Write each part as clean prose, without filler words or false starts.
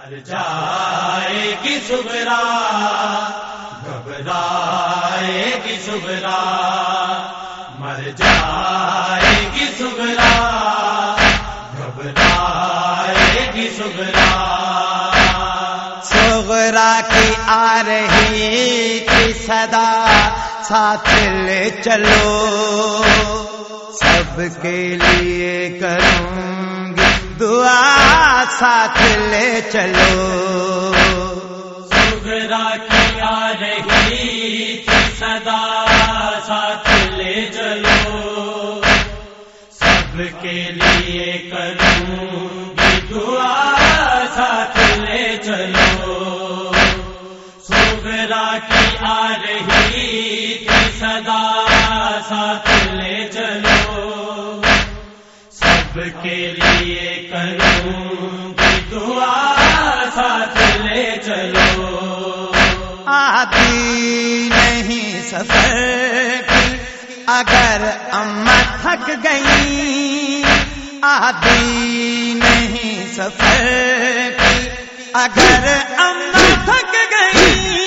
مر جائے گی صغرا گھبرائے گی صغرا مر جائے گی صغرا گھبرائے گی صغرا صغرا کی آ رہی کی صدا ساتھ لے چلو سب کے لیے کروں گی دعا ساتھ لے چلو صغرا کی آ رہی تھی صدا ساتھ لے چلو سب کے لیے کروں گی دعا ساتھ لے چلو صغرا کی آ رہی تھی صدا ساتھ لے چلو سب کے لیے کروں گی دعا ساتھ لے چلو آتی نہیں سفر کی اگر اماں تھک گئی آتی نہیں سفر کی اگر اماں تھک گئی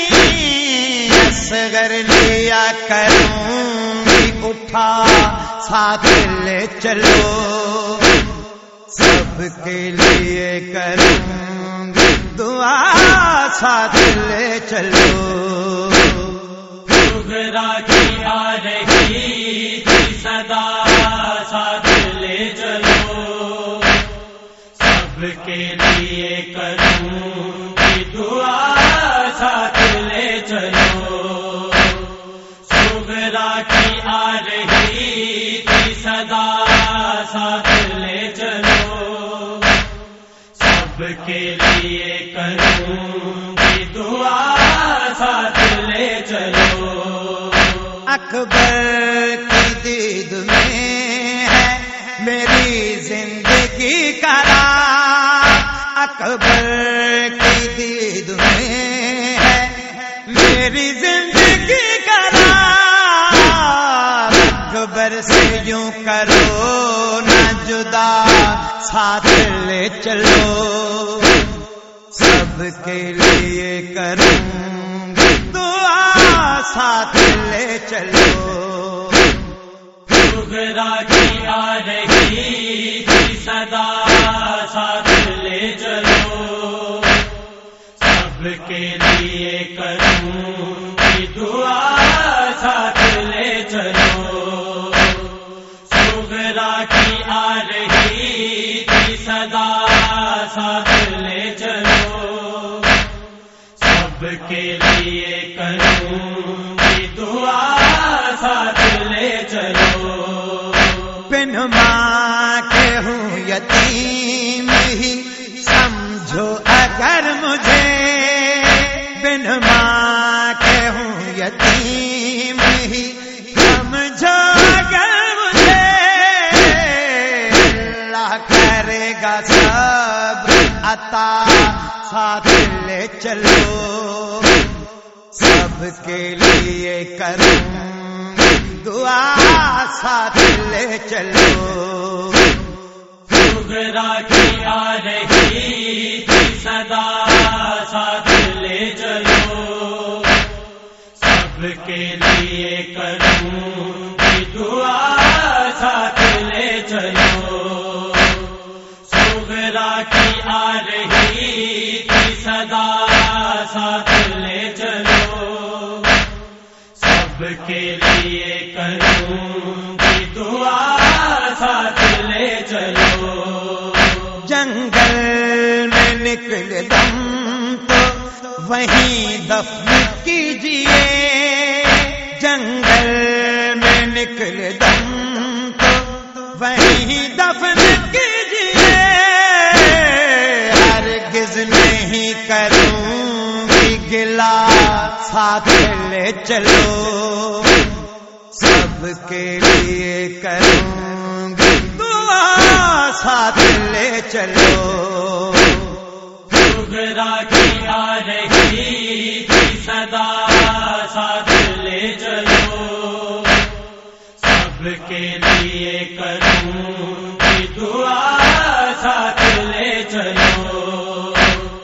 اصغر لیا کروں گی اٹھا ساتھ لے چلو سب کے لیے کروں گی دعا ساتھ لے چلو صغرا کی آ رہی تھی صدا ساتھ لے چلو سب کے لیے کروں گی دعا ساتھ لے چلو صغرا کی آ رہی تھی صدا ساتھ لے چلو سب کے لیے کروں گی دعا ساتھ لے چلو اکبر کی دید میں ہے میری زندگی کا راز اکبر کی دید میں ہے میری زندگی کا راز اکبر سے یوں کرو نہ جدا ساتھ لے چلو سب کے لیے کروں گی دعا ساتھ لے چلو صغرا کی آ رہی تھی صدا ساتھ لے چلو سب کے لیے کروں گی دعا ساتھ لے چلو صغرا کی آ رہی تھی صدا ساتھ لے چلو سب کے لیے کروں گی دعا ساتھ لے چلو بن ماں کے ہوں یتیم ہی سمجھو اگر مجھے بن ماں کے ہوں یتیم ہی سمجھو اگر مجھے اللہ کرے گا سب عطا ساتھ لے چلو سب کے لیے کروں دعا ساتھ لے چلو صغرا کی آ رہی تھی صدا ساتھ لے چلو سب کے لیے کروں گی دعا ساتھ لے چلو صغرا کی آ رہی تھی صدا ساتھ لے چلو سب کے لیے کروں گی دعا ساتھ لے چلو جنگل میں نکل دم تو وہیں دفن کیجئے جنگل میں نکل دم تو وہیں دفن کیجئے ہرگز نہیں کروں گی گلا ساتھ لے چلو سب کے لیے کروں گی دعا ساتھ لے چلو صغرا کی آ رہی تھی صدا ساتھ لے چلو سب کے لیے کروں گی دعا ساتھ لے چلو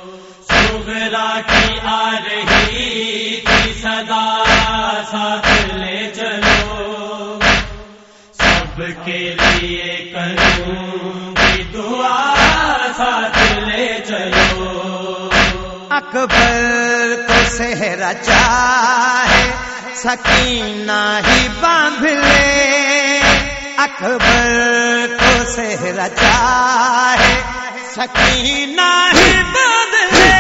سغرا کی آ رہی تھی صدا، ساتھ لے چلو، سب کے لیے کروں گی دعا، ساتھ لے چلو۔ اکبر کو صحرا چاہے سکینہ ہی باندھ لے، اکبر کو صحرا چاہے سکینہ ہی باندھ لے،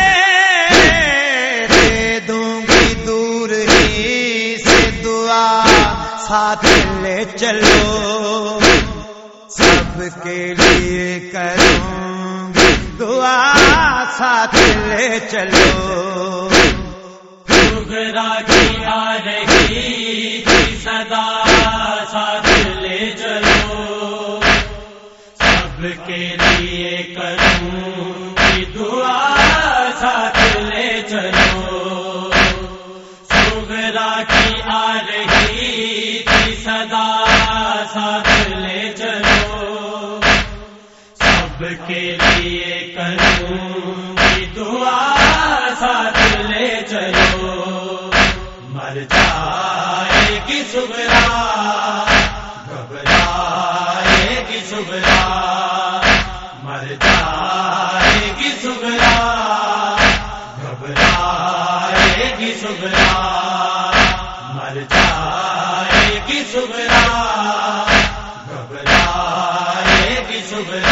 دے دوں گی دور ہی سے دعا، ساتھ لے چلو، سب کے لیے کروں گی دعا، ساتھ لے چلو۔ سغرا کی آ رہی تھی صدا، ساتھ لے چلو، سب کے لیے کروں گی دعا، ساتھ لے چلو۔ سغرا کی آ رہی تھی صدا، ساتھ لے چلو، سب کے لیے کروں گی دعا، ساتھ لے چلو۔ مر جائے گی سغرا، گھبرائے گی سغرا، مر جائے گی سغرا، گھبرائے گی سغرا، مر جائے گی سغرا، گھبرائے گی سغرا۔